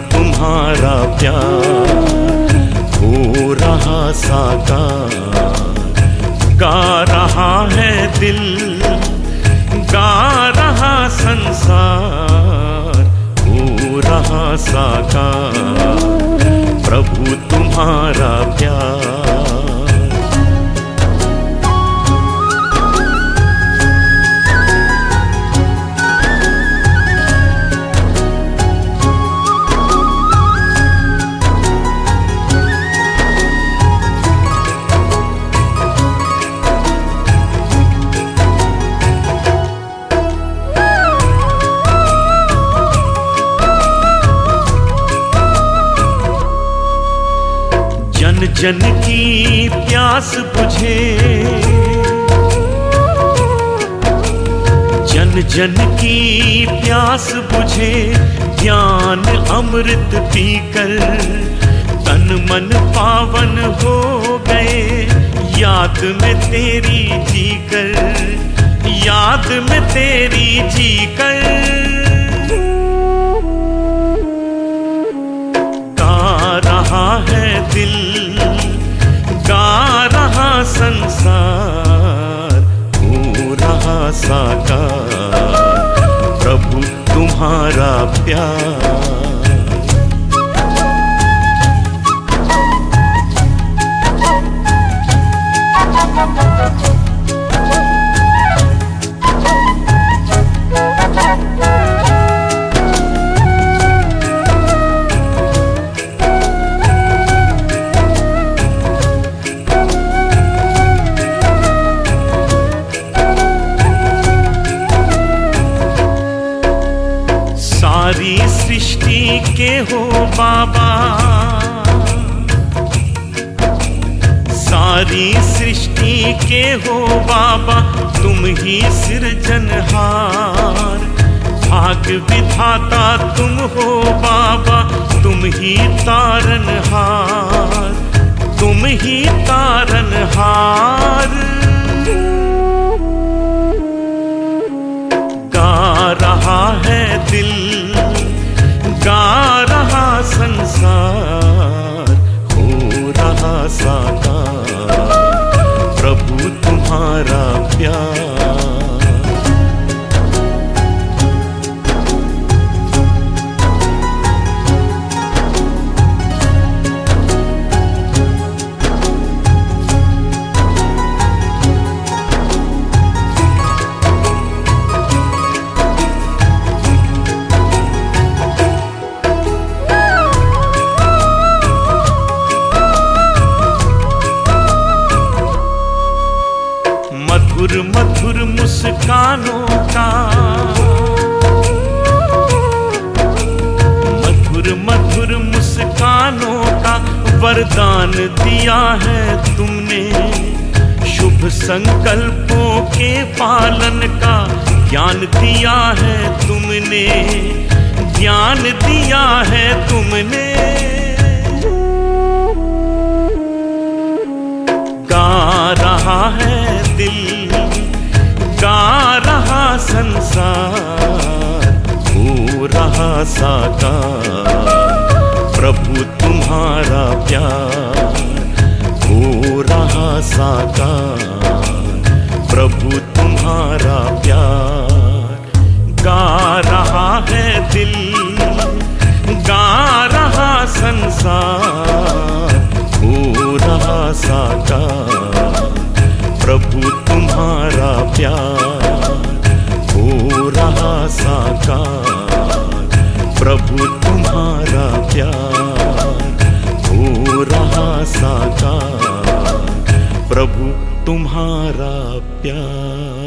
तुम्हारा प्यार हो रहा साकार। गा रहा है दिल, गा रहा संसार, हो रहा साकार प्रभु तुम्हारा प्यार। जन जन की प्यास बुझे, जन जन की प्यास बुझे, ज्ञान अमृत पीकर तन मन पावन हो गए। याद में तेरी जीकर, याद में तेरी जीकर, गा रहा है दिल, गा रहा संसार, हो रहा साकार प्रभु तुम्हारा प्यार। सारी सृष्टि के हो बाबा, सारी सृष्टि के हो बाबा, तुम ही सृजनहार। भाग विधाता तुम हो बाबा, तुम ही तारनहार, तुम ही तारनहार। गा रहा है दिल, गा रहा संसार, हो रहा साकार प्रभु तुम्हारा प्यार। मधुर मधुर मुस्कानों का, मधुर मधुर मुस्कानों का वरदान दिया है तुमने। शुभ संकल्पों के पालन का ज्ञान दिया है तुमने, ज्ञान दिया है तुमने। गा रहा है दिल, गा रहा संसार, हो रहा साकार प्रभु तुम्हारा प्यार, हो रहा साकार प्रभु तुम्हारा प्यार। गा रहा है दिल, गा रहा संसार, हो रहा साकार प्रभु तुम्हारा प्यार, हो रहा साकार प्रभु तुम्हारा प्यार, हो रहा साकार प्रभु तुम्हारा प्यार।